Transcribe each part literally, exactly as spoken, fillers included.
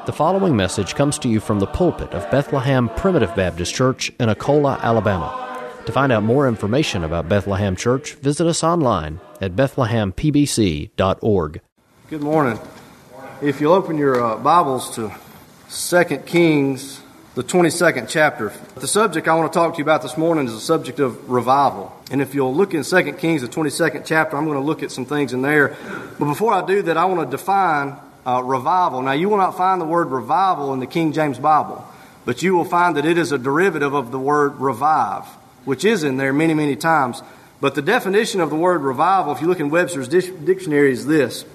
The following message comes to you from the pulpit of Bethlehem Primitive Baptist Church in Akola, Alabama. To find out more information about Bethlehem Church, visit us online at bethlehem p b c dot org. Good morning. If you'll open your uh, Bibles to Second Kings, the twenty-second chapter. The subject I want to talk to you about this morning is the subject of revival. And if you'll look in Second Kings, the twenty-second chapter, I'm going to look at some things in there. But before I do that, I want to define uh, revival. Now, you will not find the word revival in the King James Bible, but you will find that it is a derivative of the word revive, which is in there many, many times. But the definition of the word revival, if you look in Webster's dictionary, is this: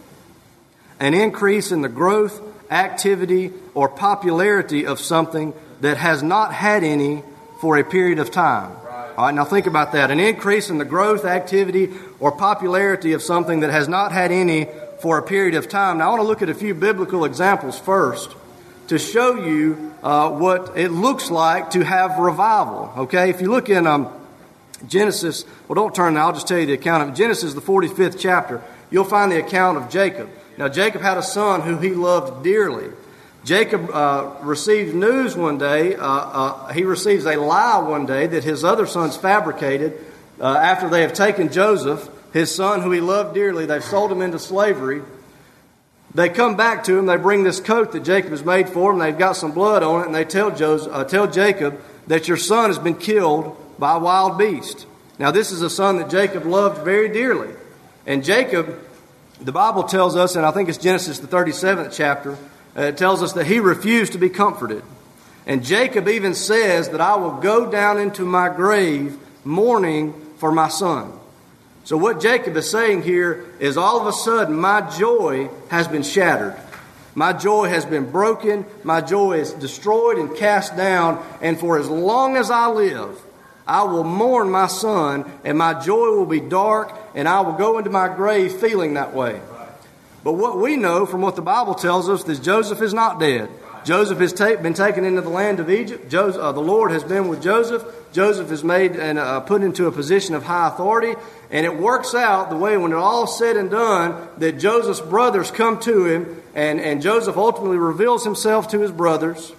an increase in the growth, activity, or popularity of something that has not had any for a period of time. All right, now think about that. An increase in the growth, activity, or popularity of something that has not had any for a period of time. Now I want to look at a few biblical examples first to show you uh, what it looks like to have revival. Okay, if you look in um, Genesis, well, don't turn now, I'll just tell you the account of Genesis, the forty-fifth chapter. You'll find the account of Jacob. Now, Jacob had a son who he loved dearly. Jacob uh, received news one day, uh, uh, he receives a lie one day that his other sons fabricated uh, after they have taken Joseph, his son who he loved dearly. They've sold him into slavery. They come back to him, they bring this coat that Jacob has made for him, they've got some blood on it, and they tell, Joseph, uh, tell Jacob that your son has been killed by a wild beast. Now, this is a son that Jacob loved very dearly. And Jacob, the Bible tells us, and I think it's Genesis, the thirty-seventh chapter, uh, it tells us that he refused to be comforted. And Jacob even says that I will go down into my grave mourning for my son. So what Jacob is saying here is all of a sudden my joy has been shattered. My joy has been broken. My joy is destroyed and cast down. And for as long as I live, I will mourn my son, and my joy will be dark, and I will go into my grave feeling that way. But what we know from what the Bible tells us is Joseph is not dead. Joseph has ta- been taken into the land of Egypt. Joseph, uh, the Lord has been with Joseph. Joseph is made and uh, put into a position of high authority. And it works out the way, when it all said and done, that Joseph's brothers come to him, and, and Joseph ultimately reveals himself to his brothers.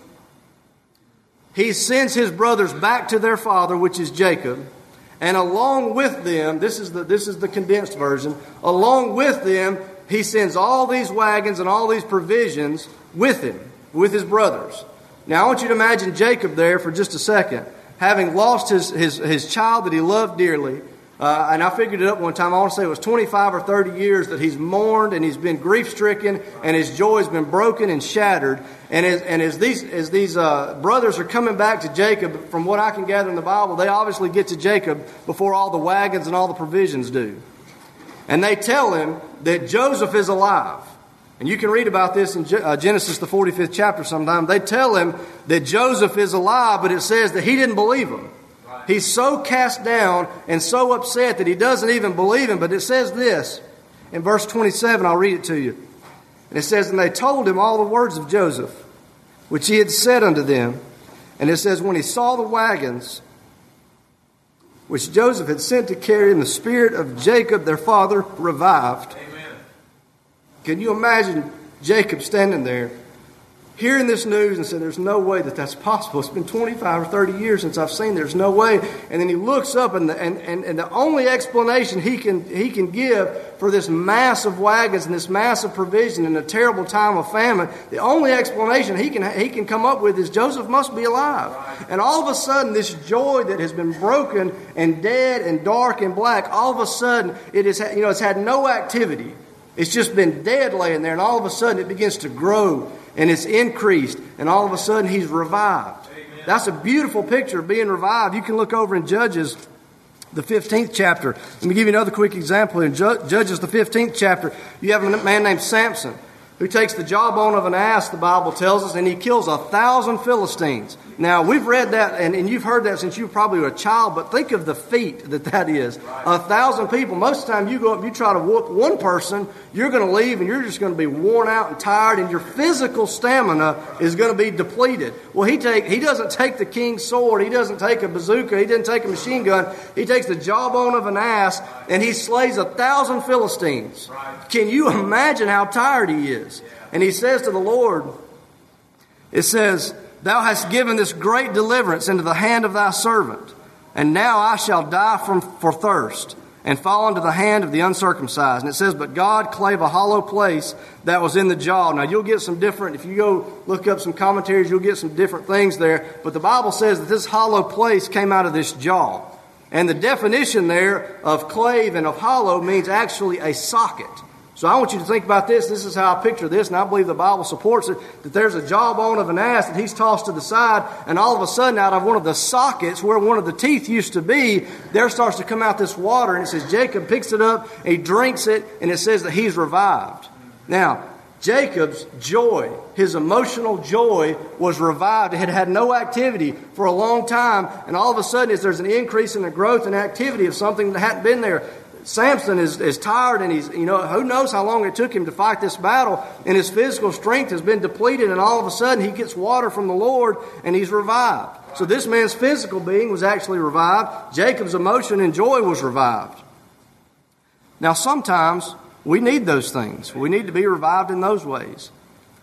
He sends his brothers back to their father, which is Jacob. And along with them, this is the this is the condensed version, along with them, he sends all these wagons and all these provisions with him, with his brothers. Now I want you to imagine Jacob there for just a second, having lost his, his, his child that he loved dearly. Uh, and I figured it up one time. I want to say it was twenty-five or thirty years that he's mourned and he's been grief-stricken and his joy has been broken and shattered. And as, and as these as these uh, brothers are coming back to Jacob, from what I can gather in the Bible, they obviously get to Jacob before all the wagons and all the provisions do. And they tell him that Joseph is alive. And you can read about this in Genesis, the forty-fifth chapter sometime. They tell him that Joseph is alive, but it says that he didn't believe him. He's so cast down and so upset that he doesn't even believe him. But it says this in verse twenty-seven, I'll read it to you. And it says, and they told him all the words of Joseph, which he had said unto them. And it says, when he saw the wagons, which Joseph had sent to carry him, the spirit of Jacob, their father, revived. Amen. Can you imagine Jacob standing there, hearing this news and saying, there's no way that that's possible. It's been twenty-five or thirty years since I've seen. There's no way. And then he looks up, and the, and, and, and the only explanation he can he can give for this massive wagons and this massive provision in a terrible time of famine, the only explanation he can he can come up with is Joseph must be alive. And all of a sudden, this joy that has been broken and dead and dark and black, all of a sudden it is you know it's had no activity. It's just been dead laying there, and all of a sudden it begins to grow. And it's increased, and all of a sudden he's revived. Amen. That's a beautiful picture of being revived. You can look over in Judges, the fifteenth chapter. Let me give you another quick example. In Judges, the fifteenth chapter, you have a man named Samson who takes the jawbone of an ass, the Bible tells us, and he kills a thousand Philistines. Now, we've read that, and, and you've heard that since you probably were a child, but think of the feat that that is. A thousand people. Most of the time you go up, you try to whoop one person, you're going to leave, and you're just going to be worn out and tired, and your physical stamina is going to be depleted. Well, he take he doesn't take the king's sword, he doesn't take a bazooka, he doesn't take a machine gun, he takes the jawbone of an ass, and he slays a thousand Philistines. Can you imagine how tired he is? And he says to the Lord, It says, Thou hast given this great deliverance into the hand of thy servant, and now I shall die from for thirst, and fall into the hand of the uncircumcised. And it says, But God clave a hollow place that was in the jaw. Now you'll get some different, if you go look up some commentaries, you'll get some different things there. But the Bible says that this hollow place came out of this jaw. And the definition there of clave and of hollow means actually a socket. So I want you to think about this. This is how I picture this, and I believe the Bible supports it, that there's a jawbone of an ass that he's tossed to the side, and all of a sudden out of one of the sockets where one of the teeth used to be, there starts to come out this water, and it says Jacob picks it up, and he drinks it, and it says that he's revived. Now, Jacob's joy, his emotional joy, was revived. It had had no activity for a long time, and all of a sudden as there's an increase in the growth and activity of something that hadn't been there. Samson is, is tired, and he's, you know, who knows how long it took him to fight this battle, and his physical strength has been depleted, and all of a sudden he gets water from the Lord, and he's revived. So this man's physical being was actually revived. Jacob's emotion and joy was revived. Now sometimes we need those things. We need to be revived in those ways.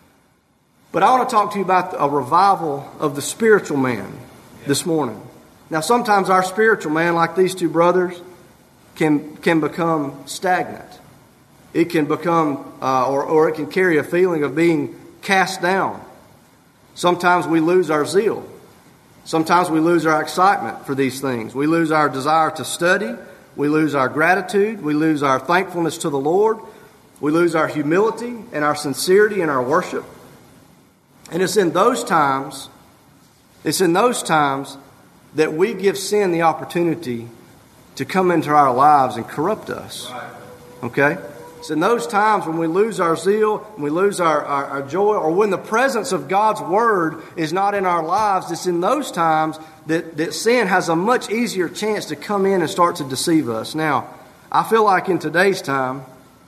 But I want to talk to you about a revival of the spiritual man this morning. Now sometimes our spiritual man, like these two brothers, can can become stagnant. It can become, uh, or, or it can carry a feeling of being cast down. Sometimes we lose our zeal. Sometimes we lose our excitement for these things. We lose our desire to study. We lose our gratitude. We lose our thankfulness to the Lord. We lose our humility and our sincerity in our worship. And it's in those times, it's in those times that we give sin the opportunity to come into our lives and corrupt us. Okay? It's in those times when we lose our zeal, when we lose our, our, our joy, or when the presence of God's Word is not in our lives, it's in those times that, that sin has a much easier chance to come in and start to deceive us. Now, I feel like in today's time,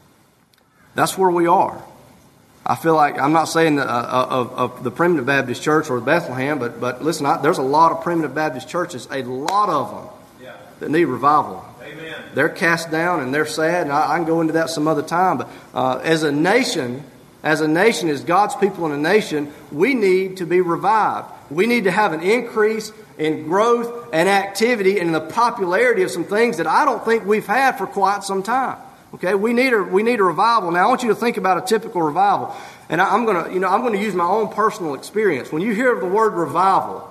that's where we are. I feel like, I'm not saying that, uh, of, of the Primitive Baptist Church or Bethlehem, but, but listen, I, there's a lot of Primitive Baptist churches, a lot of them, that need revival. Amen. They're cast down and they're sad, and I, I can go into that some other time. But uh, as a nation, as a nation, as God's people in a nation, we need to be revived. We need to have an increase in growth and activity and in the popularity of some things that I don't think we've had for quite some time. Okay, we need a we need a revival. Now I want you to think about a typical revival, and I, I'm gonna you know I'm going to use my own personal experience. When you hear the word revival,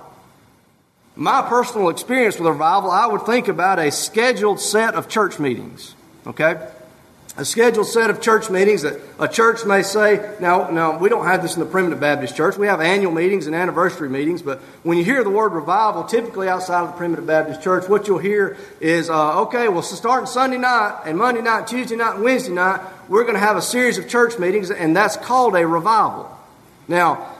my personal experience with revival, I would think about a scheduled set of church meetings. Okay? A scheduled set of church meetings that a church may say, now, now we don't have this in the Primitive Baptist Church. We have annual meetings and anniversary meetings, but when you hear the word revival, typically outside of the Primitive Baptist Church, what you'll hear is, uh, okay, well, so starting Sunday night and Monday night, Tuesday night, and Wednesday night, we're going to have a series of church meetings, and that's called a revival. Now,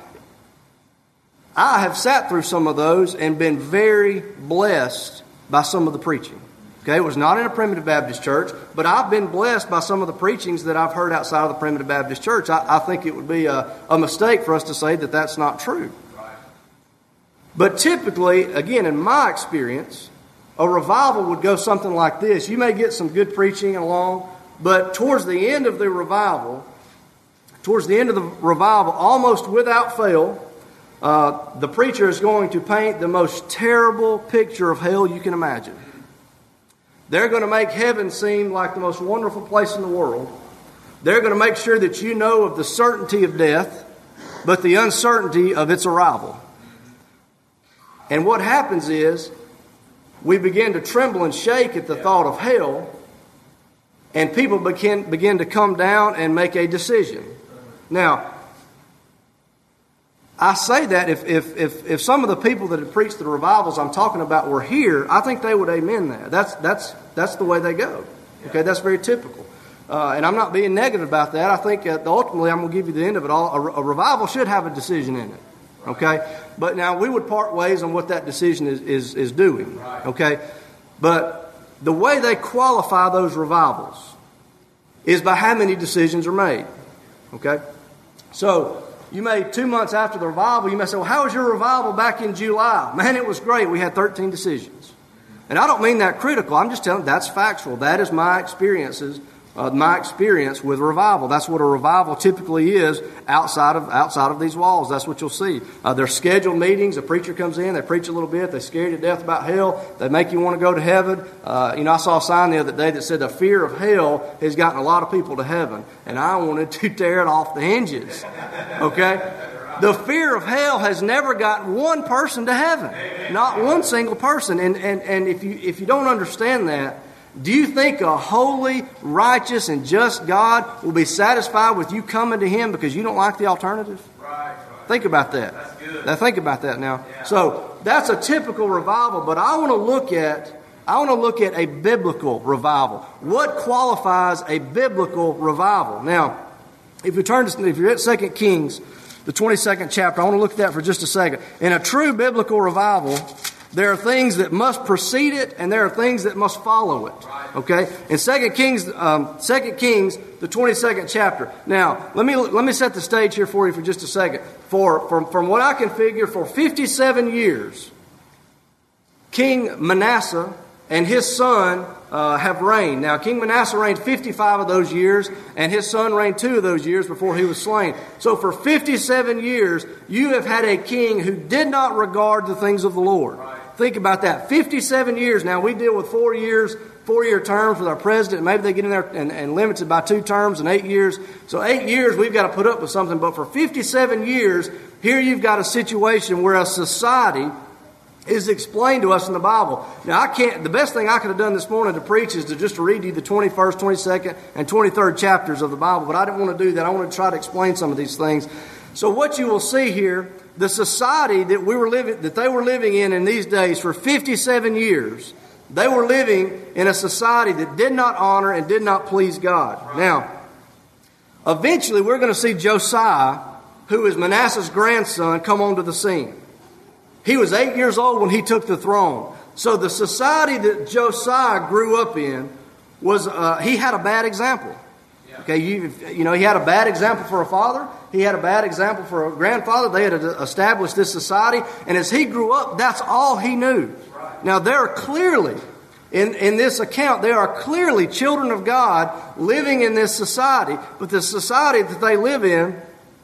I have sat through some of those and been very blessed by some of the preaching. Okay, it was not in a Primitive Baptist church, but I've been blessed by some of the preachings that I've heard outside of the Primitive Baptist church. I, I think it would be a, a mistake for us to say that that's not true. But typically, again, in my experience, a revival would go something like this. You may get some good preaching along, but towards the end of the revival, towards the end of the revival, almost without fail, Uh, the preacher is going to paint the most terrible picture of hell you can imagine. They're going to make heaven seem like the most wonderful place in the world. They're going to make sure that you know of the certainty of death, but the uncertainty of its arrival. And what happens is, we begin to tremble and shake at the thought of hell, and people begin, begin to come down and make a decision. Now, I say that if, if if if some of the people that have preached the revivals I'm talking about were here, I think they would amen that. That's that's that's the way they go. Okay, that's very typical. Uh, and I'm not being negative about that. I think uh, ultimately I'm going to give you the end of it all. A, a revival should have a decision in it. Okay, but now we would part ways on what that decision is is, is doing. Okay, but the way they qualify those revivals is by how many decisions are made. Okay, so. You may, two months after the revival, you may say, well, how was your revival back in July? Man, it was great. We had thirteen decisions. And I don't mean that critical. I'm just telling you that's factual. That is my experiences uh, my experience with revival. That's what a revival typically is outside of outside of these walls. That's what you'll see. Uh, they're scheduled meetings. A preacher comes in, they preach a little bit, they scare you to death about hell, they make you want to go to heaven. Uh, you know, I saw a sign the other day that said the fear of hell has gotten a lot of people to heaven, and I wanted to tear it off the hinges. Okay? The fear of hell has never gotten one person to heaven. Not one single person. And, and, and if you if you don't understand that, do you think a holy, righteous, and just God will be satisfied with you coming to Him because you don't like the alternative? Right, right. Think about that. That's good. Now think about that now. Yeah. So that's a typical revival, but I want to look at I want to look at a biblical revival. What qualifies a biblical revival? Now, if you turn to if you're at Second Kings, the twenty-second chapter, I want to look at that for just a second. In a true biblical revival, there are things that must precede it, and there are things that must follow it. Okay? In Second Kings, um, Second Kings, the twenty-second chapter. Now, let me let me set the stage here for you for just a second. For from from what I can figure, for fifty-seven years, King Manasseh and his son uh, have reigned. Now, King Manasseh reigned fifty-five of those years, and his son reigned two of those years before he was slain. So for fifty-seven years, you have had a king who did not regard the things of the Lord. Right. Think about that. fifty-seven years. Now, we deal with four years, four-year terms with our president. Maybe they get in there and, and limits it by two terms and eight years. So eight years, we've got to put up with something. But for fifty-seven years, here you've got a situation where a society is explained to us in the Bible. Now, I can't. The best thing I could have done this morning to preach is to just read you the twenty-first, twenty-second, and twenty-third chapters of the Bible. But I didn't want to do that. I want to try to explain some of these things. So what you will see here, the society that we were living, that they were living in in these days for fifty-seven years, they were living in a society that did not honor and did not please God. Now, eventually, we're going to see Josiah, who is Manasseh's grandson, come onto the scene. He was eight years old when he took the throne. So the society that Josiah grew up in was, uh, he had a bad example. Okay, you, you know, he had a bad example for a father. He had a bad example for a grandfather. They had established this society. And as he grew up, that's all he knew. Now, there are clearly, in, in this account, there are clearly children of God living in this society. But the society that they live in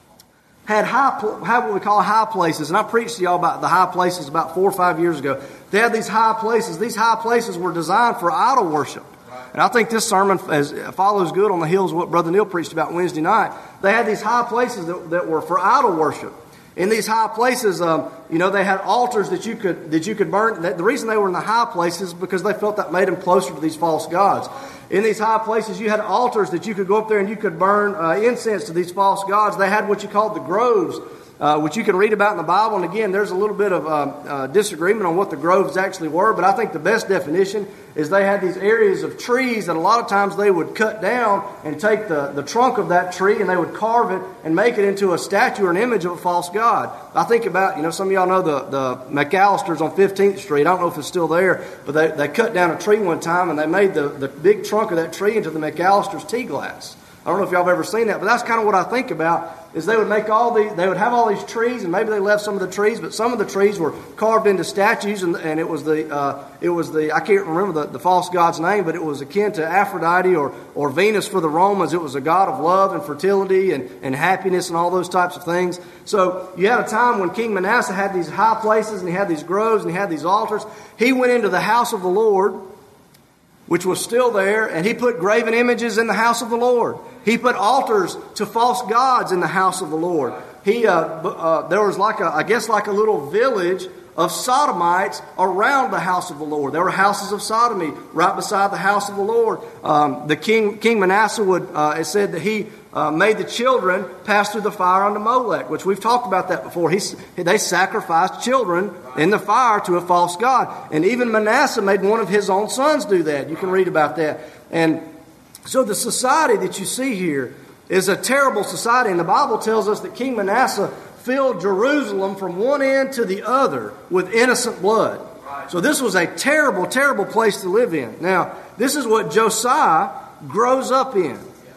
had high, had what we call high places. And I preached to y'all about the high places about four or five years ago. They had these high places. These high places were designed for idol worship. And I think this sermon as, follows good on the heels of what Brother Neil preached about Wednesday night. They had these high places that, that were for idol worship. In these high places, um, you know, they had altars that you could that you could burn. The reason they were in the high places is because they felt that made them closer to these false gods. In these high places, you had altars that you could go up there and you could burn uh, incense to these false gods. They had what you called the groves, uh, which you can read about in the Bible. And again, there's a little bit of uh, uh, disagreement on what the groves actually were. But I think the best definition is they had these areas of trees that a lot of times they would cut down and take the, the trunk of that tree and they would carve it and make it into a statue or an image of a false god. I think about, you know, some of y'all know the, the McAllisters on fifteenth Street. I don't know if it's still there, but they, they cut down a tree one time and they made the, the big trunk of that tree into the McAllisters tea glass. I don't know if y'all have ever seen that, but that's kind of what I think about, is they would make all these, they would have all these trees, and maybe they left some of the trees, but some of the trees were carved into statues, and, and it was the, uh, it was the, I can't remember the, the false god's name, but it was akin to Aphrodite or, or Venus for the Romans. It was a god of love and fertility and, and happiness and all those types of things. So you had a time when King Manasseh had these high places, and he had these groves, and he had these altars. He went into the house of the Lord, which was still there, and he put graven images in the house of the Lord. He put altars to false gods in the house of the Lord. He, uh, uh, there was like a, I guess like a little village of sodomites around the house of the Lord. There were houses of sodomy right beside the house of the Lord. Um, the king, King Manasseh would, uh, it said that he uh, made the children pass through the fire unto Molech, which we've talked about that before. He, they sacrificed children in the fire to a false god. And even Manasseh made one of his own sons do that. You can read about that. And so the society that you see here is a terrible society. And the Bible tells us that King Manasseh filled Jerusalem from one end to the other with innocent blood. So this was a terrible, terrible place to live in. Now, this is what Josiah grows up in.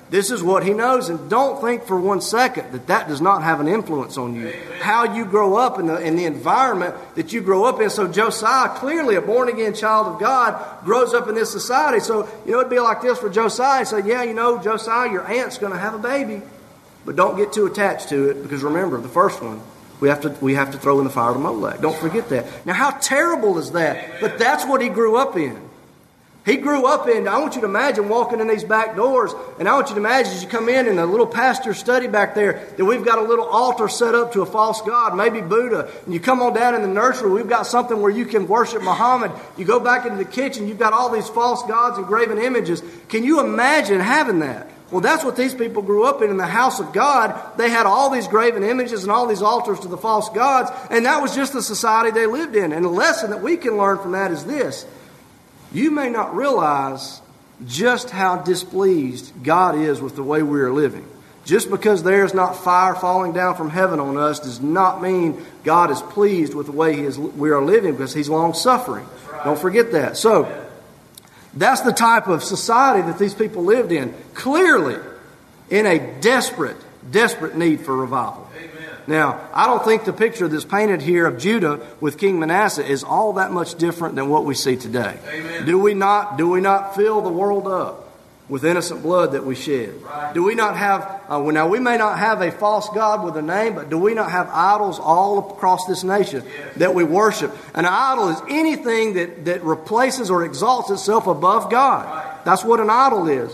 This is what he knows. And don't think for one second that that does not have an influence on you. How you grow up in the, in the environment that you grow up in. So Josiah, clearly a born-again child of God, grows up in this society. So, you know, it'd be like this for Josiah. He'd say, yeah, you know, Josiah, your aunt's going to have a baby. But don't get too attached to it, because remember, the first one, we have to we have to throw in the fire to Molech. Don't forget that. Now, how terrible is that? But that's what he grew up in. He grew up in, I want you to imagine walking in these back doors, and I want you to imagine as you come in in the little pasture study back there, that we've got a little altar set up to a false god, maybe Buddha. And you come on down in the nursery, we've got something where you can worship Muhammad. You go back into the kitchen, you've got all these false gods and graven images. Can you imagine having that? Well, that's what these people grew up in. In the house of God, they had all these graven images and all these altars to the false gods, and that was just the society they lived in. And the lesson that we can learn from that is this. You may not realize just how displeased God is with the way we are living. Just because there is not fire falling down from heaven on us does not mean God is pleased with the way he is, we are living, because He's long-suffering. Right. Don't forget that. So, that's the type of society that these people lived in. Clearly, in a desperate, desperate need for revival. Amen. Now, I don't think the picture that's painted here of Judah with King Manasseh is all that much different than what we see today. Amen. Do we not, do we not fill the world up with innocent blood that we shed? Right. Do we not have, uh, well, now we may not have a false god with a name, but do we not have idols all across this nation yes. that we worship? An idol is anything that, that replaces or exalts itself above God. Right. That's what an idol is.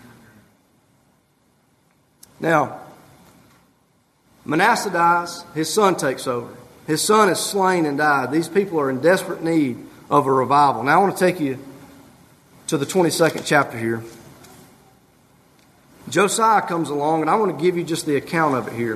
Now, Manasseh dies, his son takes over. His son is slain and died. These people are in desperate need of a revival. Now I want to take you to the twenty-second chapter here. Josiah comes along, and I want to give you just the account of it here.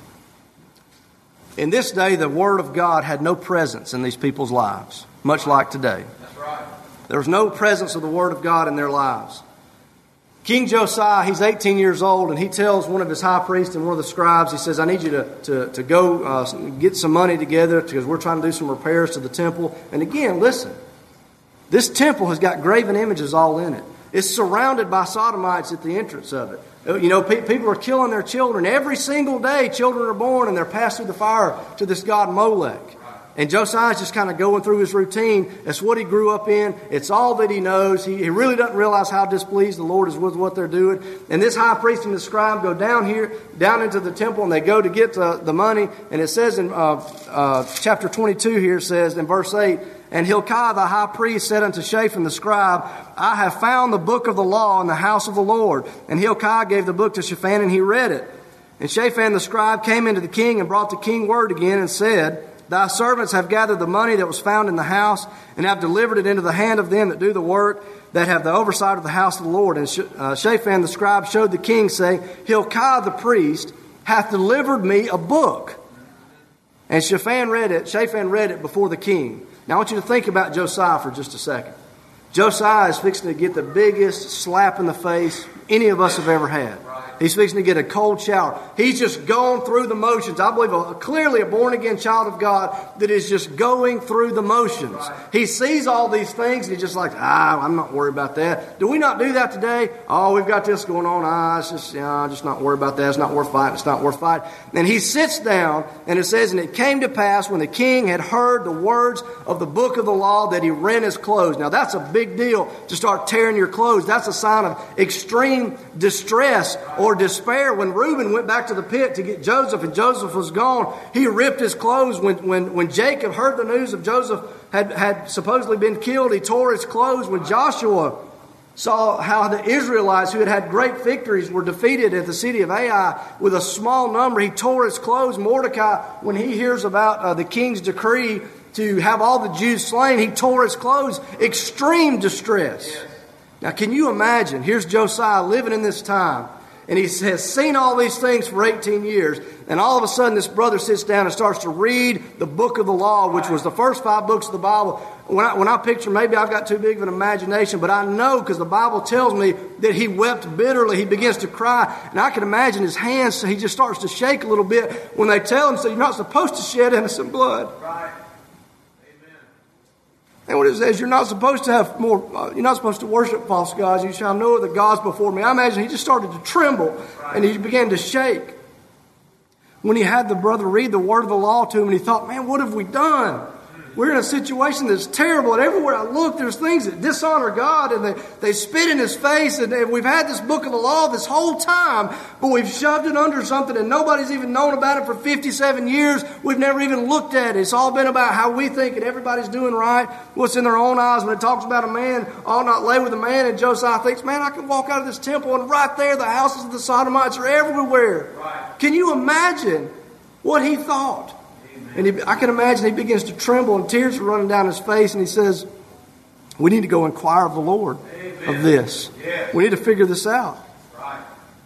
In this day, the Word of God had no presence in these people's lives, much like today. That's right. There was no presence of the Word of God in their lives. King Josiah, he's eighteen years old, and he tells one of his high priests and one of the scribes, he says, I need you to, to, to go uh, get some money together because we're trying to do some repairs to the temple. And again, listen, this temple has got graven images all in it. It's surrounded by sodomites at the entrance of it. You know, pe- people are killing their children. Every single day, children are born and they're passed through the fire to this god Molech. And Josiah's just kind of going through his routine. That's what he grew up in. It's all that he knows. He, he really doesn't realize how displeased the Lord is with what they're doing. And this high priest and the scribe go down here, down into the temple, and they go to get uh, the money. And it says in uh, uh, chapter twenty-two here, it says in verse eight, and Hilkiah the high priest said unto Shaphan the scribe, I have found the book of the law in the house of the Lord. And Hilkiah gave the book to Shaphan, and he read it. And Shaphan the scribe came into the king and brought the king word again and said, Thy servants have gathered the money that was found in the house, and have delivered it into the hand of them that do the work, that have the oversight of the house of the Lord. And uh, Shaphan the scribe showed the king, saying, Hilkiah the priest hath delivered me a book. And Shaphan read it, Shaphan read it before the king. Now I want you to think about Josiah for just a second. Josiah is fixing to get the biggest slap in the face any of us have ever had. He's fixing to get a cold shower. He's just going through the motions. I believe a, clearly a born-again child of God that is just going through the motions. Right. He sees all these things and he's just like, ah, I'm not worried about that. Do we not do that today? Oh, we've got this going on. Ah, it's just, you know, I'm just not worried about that. It's not worth fighting. It's not worth fighting. And he sits down and it says, and it came to pass when the king had heard the words of the book of the law that he rent his clothes. Now that's a big deal to start tearing your clothes. That's a sign of extreme distress or despair. When Reuben went back to the pit to get Joseph and Joseph was gone, he ripped his clothes. When, when, when Jacob heard the news of Joseph had, had supposedly been killed, he tore his clothes. When Joshua saw how the Israelites who had had great victories were defeated at the city of Ai with a small number, he tore his clothes. Mordecai, when he hears about uh, the king's decree to have all the Jews slain, he tore his clothes. Extreme distress. Yes. Now can you imagine, here's Josiah living in this time, and he has seen all these things for eighteen years. And all of a sudden, this brother sits down and starts to read the book of the law, which was the first five books of the Bible. When I, when I picture, maybe I've got too big of an imagination, but I know because the Bible tells me that he wept bitterly. He begins to cry. And I can imagine his hands, so he just starts to shake a little bit when they tell him, so you're not supposed to shed innocent blood. Right. Amen. And what it says, you're not supposed to have more, uh, you're not supposed to worship false gods. You shall know the gods before me. I imagine he just started to tremble and he began to shake. When he had the brother read the word of the law to him, and he thought, man, what have we done? We're in a situation that's terrible, and everywhere I look, there's things that dishonor God, and they, they spit in his face, and, and we've had this book of the law this whole time, but we've shoved it under something, and nobody's even known about it for fifty-seven years. We've never even looked at it. It's all been about how we think, and everybody's doing right, what's in their own eyes. When it talks about a man ought not lay with a man, and Josiah thinks, man, I can walk out of this temple, and right there, the houses of the Sodomites are everywhere. Right. Can you imagine what he thought? And he, I can imagine he begins to tremble and tears are running down his face. And he says, we need to go inquire of the Lord Amen. Of this. Yes. We need to figure this out. Right.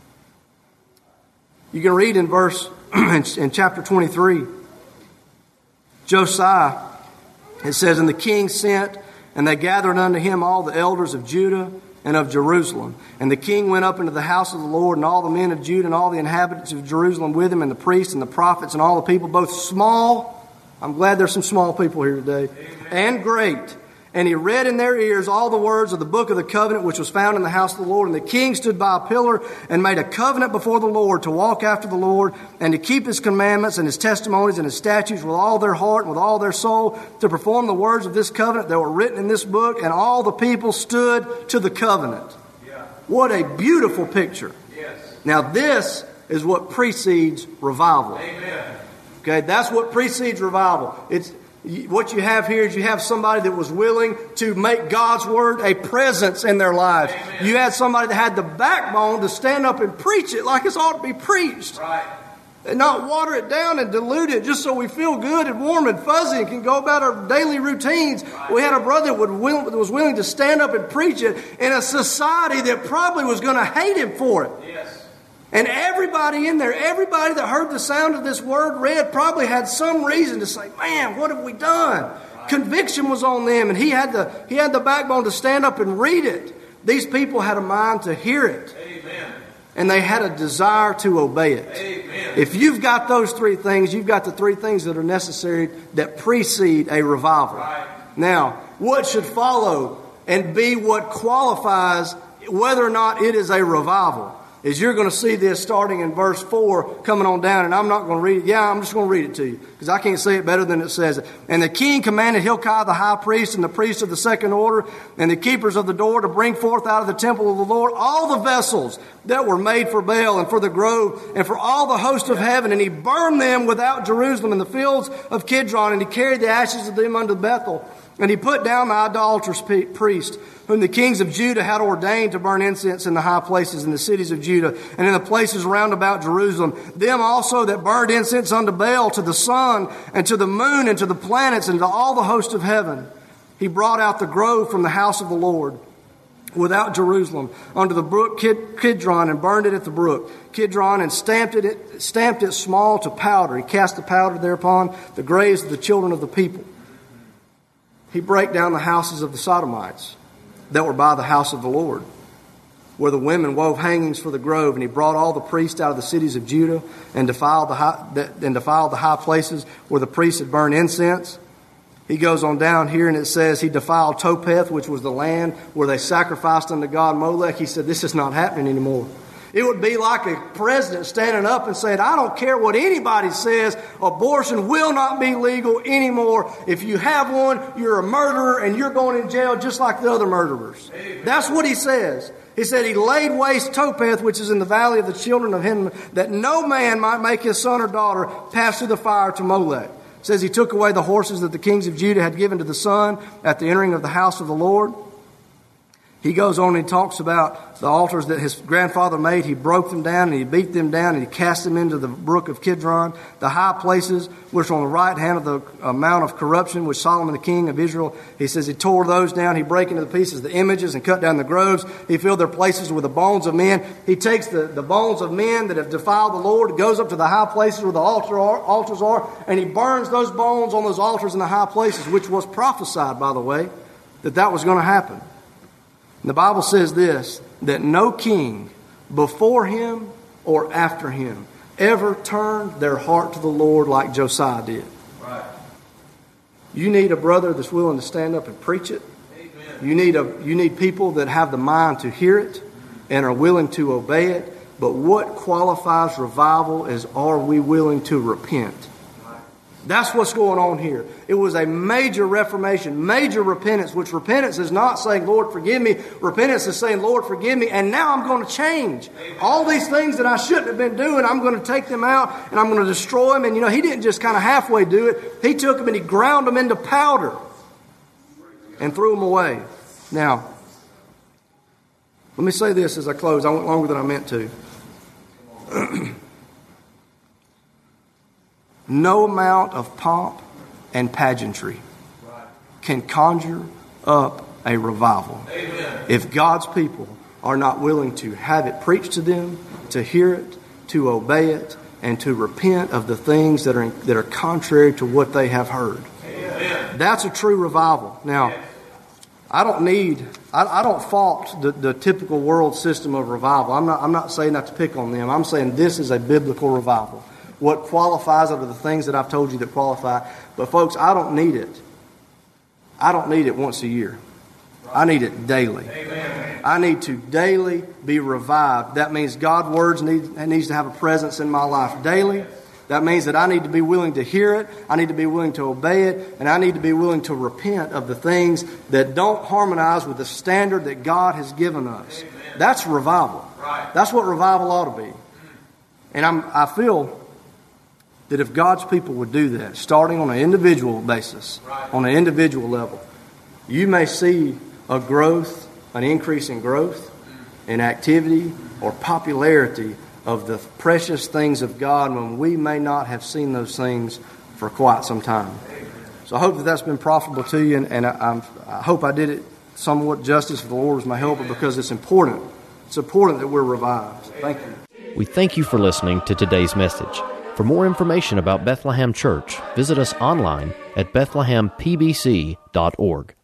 You can read in verse, in, in chapter twenty-three, Josiah, it says, and the king sent, and they gathered unto him all the elders of Judah and of Jerusalem. And the king went up into the house of the Lord, and all the men of Judah and all the inhabitants of Jerusalem with him, and the priests and the prophets and all the people, both small, I'm glad there's some small people here today, Amen. And great. And he read in their ears all the words of the book of the covenant which was found in the house of the Lord. And the king stood by a pillar and made a covenant before the Lord to walk after the Lord and to keep his commandments and his testimonies and his statutes with all their heart and with all their soul, to perform the words of this covenant that were written in this book. And all the people stood to the covenant. Yeah. What a beautiful picture. Yes. Now this is what precedes revival. Amen. Okay, that's what precedes revival. It's what you have here is you have somebody that was willing to make God's word a presence in their lives. Amen. You had somebody that had the backbone to stand up and preach it like it's ought to be preached. Right. And not water it down and dilute it just so we feel good and warm and fuzzy and can go about our daily routines. Right. We had a brother that was willing to stand up and preach it in a society that probably was going to hate him for it. Yes. And everybody in there, everybody that heard the sound of this word read probably had some reason to say, man, what have we done? Right. Conviction was on them, and he had the he had the backbone to stand up and read it. These people had a mind to hear it. Amen. And they had a desire to obey it. Amen. If you've got those three things, you've got the three things that are necessary that precede a revival. Right. Now, what should follow and be what qualifies whether or not it is a revival is you're going to see this starting in verse four coming on down, and I'm not going to read it. Yeah, I'm just going to read it to you because I can't say it better than it says it. And the king commanded Hilkiah the high priest and the priests of the second order and the keepers of the door to bring forth out of the temple of the Lord all the vessels that were made for Baal and for the grove and for all the host of heaven. And he burned them without Jerusalem in the fields of Kidron, and he carried the ashes of them unto Bethel. And he put down the idolatrous priest, whom the kings of Judah had ordained to burn incense in the high places in the cities of Judah and in the places round about Jerusalem. Them also that burned incense unto Baal, to the sun and to the moon and to the planets and to all the host of heaven. He brought out the grove from the house of the Lord without Jerusalem unto the brook Kid, Kidron, and burned it at the brook Kidron, and stamped it, stamped it small to powder. He cast the powder thereupon the graves of the children of the people. He brake down the houses of the Sodomites that were by the house of the Lord, where the women wove hangings for the grove. And he brought all the priests out of the cities of Judah and defiled the high, and defiled the high places where the priests had burned incense. He goes on down here and it says he defiled Topeth, which was the land where they sacrificed unto God Molech. He said, this is not happening anymore. It would be like a president standing up and saying, I don't care what anybody says, abortion will not be legal anymore. If you have one, you're a murderer and you're going in jail just like the other murderers. Amen. That's what he says. He said he laid waste Topeth, which is in the valley of the children of Hinnom, that no man might make his son or daughter pass through the fire to Molech. It says he took away the horses that the kings of Judah had given to the sun at the entering of the house of the Lord. He goes on and he talks about the altars that his grandfather made. He broke them down and he beat them down and he cast them into the brook of Kidron. The high places which were on the right hand of the uh, mount of corruption, which Solomon the king of Israel, he says he tore those down. He brake into pieces the images and cut down the groves. He filled their places with the bones of men. He takes the, the bones of men that have defiled the Lord, goes up to the high places where the altar are, altars are, and he burns those bones on those altars in the high places, which was prophesied, by the way, that that was going to happen. The Bible says this, that no king before him or after him ever turned their heart to the Lord like Josiah did. Right. You need a brother that's willing to stand up and preach it. You need a you need people that have the mind to hear it and are willing to obey it. But what qualifies revival is, are we willing to repent? That's what's going on here. It was a major reformation, major repentance, which repentance is not saying, Lord, forgive me. Repentance is saying, Lord, forgive me, and now I'm going to change. All these things that I shouldn't have been doing, I'm going to take them out, and I'm going to destroy them. And, you know, he didn't just kind of halfway do it. He took them and he ground them into powder and threw them away. Now, let me say this as I close. I went longer than I meant to. No amount of pomp and pageantry can conjure up a revival. Amen. If God's people are not willing to have it preached to them, to hear it, to obey it, and to repent of the things that are that are contrary to what they have heard. Amen. That's a true revival. Now, I don't need, I, I don't fault the, the typical world system of revival. I'm not, I'm not saying not to pick on them. I'm saying this is a biblical revival. What qualifies are the things that I've told you that qualify. But folks, I don't need it. I don't need it once a year. I need it daily. Amen. I need to daily be revived. That means God's words need, needs to have a presence in my life daily. That means that I need to be willing to hear it. I need to be willing to obey it. And I need to be willing to repent of the things that don't harmonize with the standard that God has given us. Amen. That's revival. Right. That's what revival ought to be. And I'm, I feel that if God's people would do that, starting on an individual basis, right, on an individual level, you may see a growth, an increase in growth, in activity, or popularity of the precious things of God when we may not have seen those things for quite some time. So I hope that that's been profitable to you, and, and I, I'm, I hope I did it somewhat justice for the Lord as my helper, because it's important. It's important that we're revived. Thank you. We thank you for listening to today's message. For more information about Bethlehem Church, visit us online at bethlehem p b c dot org.